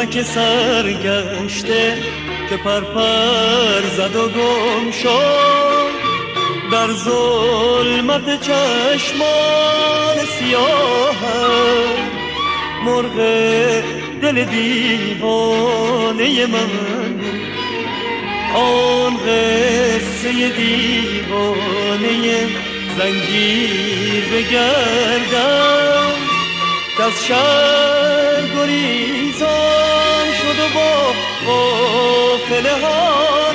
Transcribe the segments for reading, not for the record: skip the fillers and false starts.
مرغک سرگشته که پرپر زد و گم شد در ظلمت چشمان سیاهت. مرغ دل دیوانه من آن قصه دیوانه زنجیر بگردم از شهر گریزان شد و با قافله ها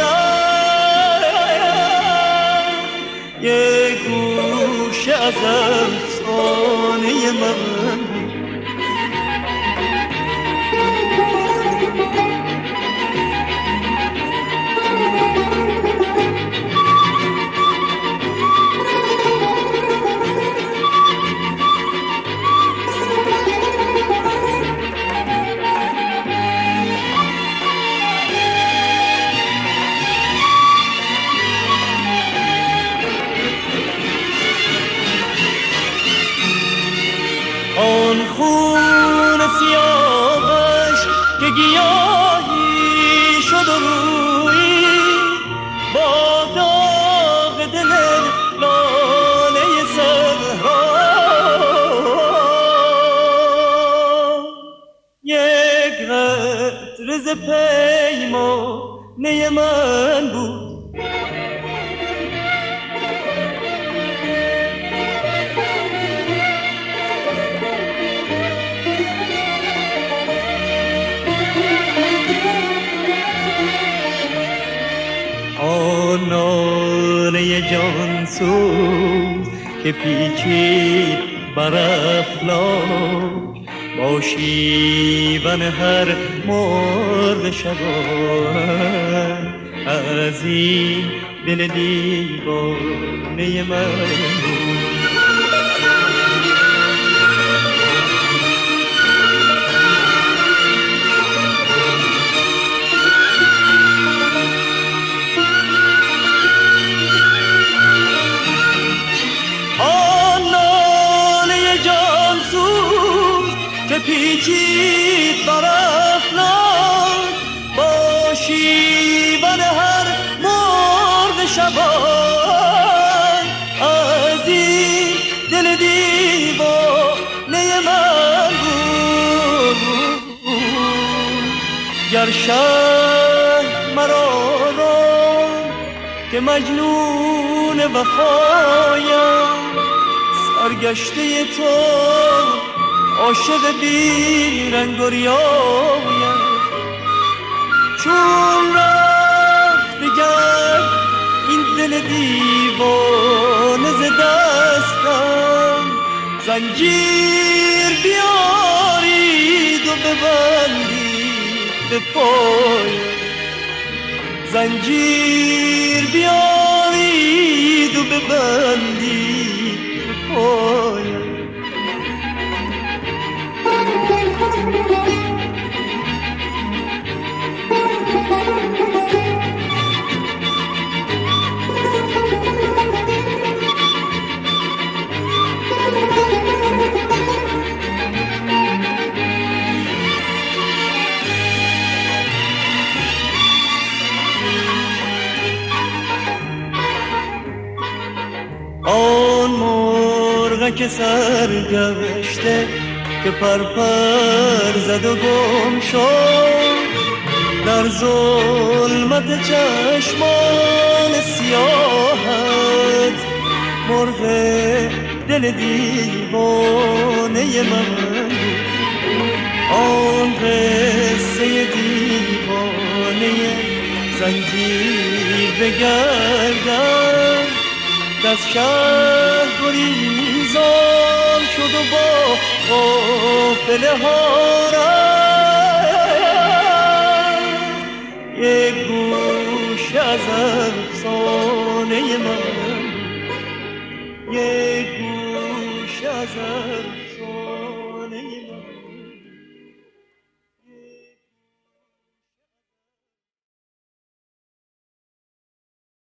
یک گوشه از افسانه من. آن خون سیاهش که گیاهی شد و روی با داغ دل لاله صحرا یک قطره ز پیمانه من بود. ناله جانسوز که پیچید بر افلاک با شیون هر مرغ شبان از این دل دیوانه من. پیچید بر افلاک با شیون هر مرغ شبان از این دل دیوانه من بود. گر شهر مرا را که مجنون وفایم سرگشته تو عاشق بی رنگ و ریایم چون رفت گر این دل دیوانه ز دستم زنجیر بیارید و ببندید به پایم. زنجیر بیارید و ببندید به پایم. آن مرغک سرگشته که پرپر زد و گم شد در ظلمت چشمان سیاهت. مرغ دل دیوانه من آن قصه دیوانه زنجیر بگردم از شهر گریزان شد و با قافله ها